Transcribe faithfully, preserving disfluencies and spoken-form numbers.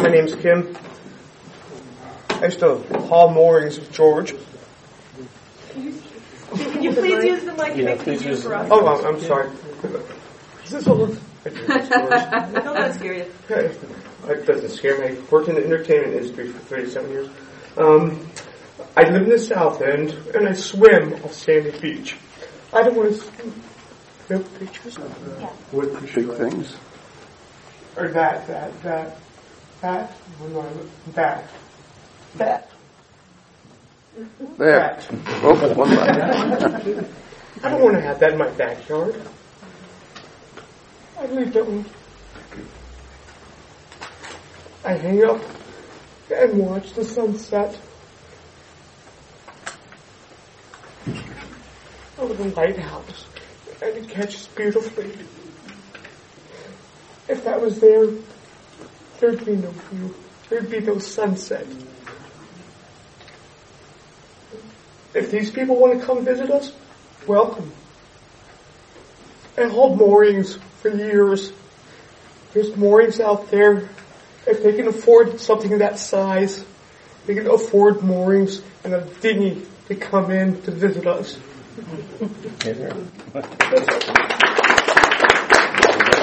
My name's Kim. I used to haul moorings with George. Can you please use the mic to make it easier for us? Oh, I'm, I'm sorry. Is this all? Don't let it scare you. It doesn't scare me. I've worked in the entertainment industry for thirty-seven years. Um, I live in the South End, and I swim off Sandy Beach. I don't want to swim. No pictures? Yeah. What Big things. Or that, that, that, that, that, that. There. That. Oh, one left. I don't want to have that in my backyard. I really don't. I hang up and watch the sunset over the lighthouse, and it catches beautifully. If that was there, there'd be no view. There'd be no sunset. If these people want to come visit us, welcome. I hauled moorings for years. There's moorings out there. If they can afford something of that size, they can afford moorings and a dinghy to come in to visit us.